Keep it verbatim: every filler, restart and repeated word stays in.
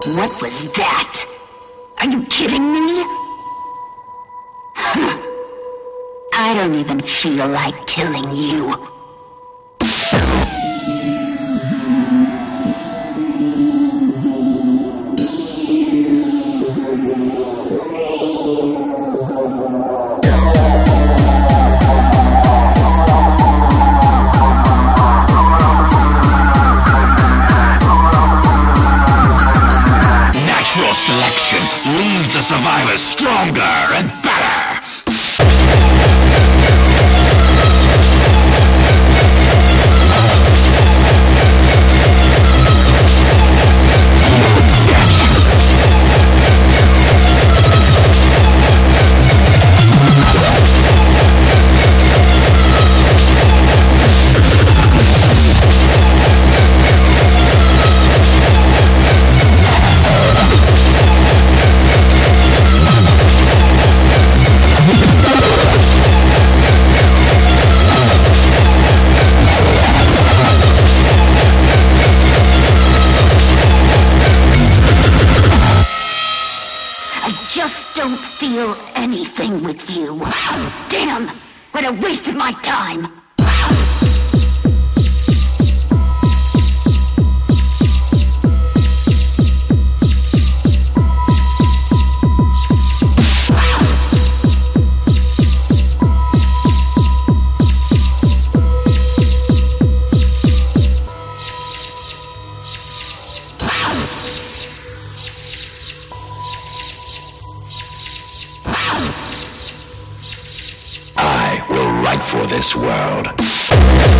What was that? Are you kidding me? I don't even feel like killing you. Natural selection leaves the survivors stronger and better. I just don't feel anything with you. Damn! What a waste of my time! I will write for this world.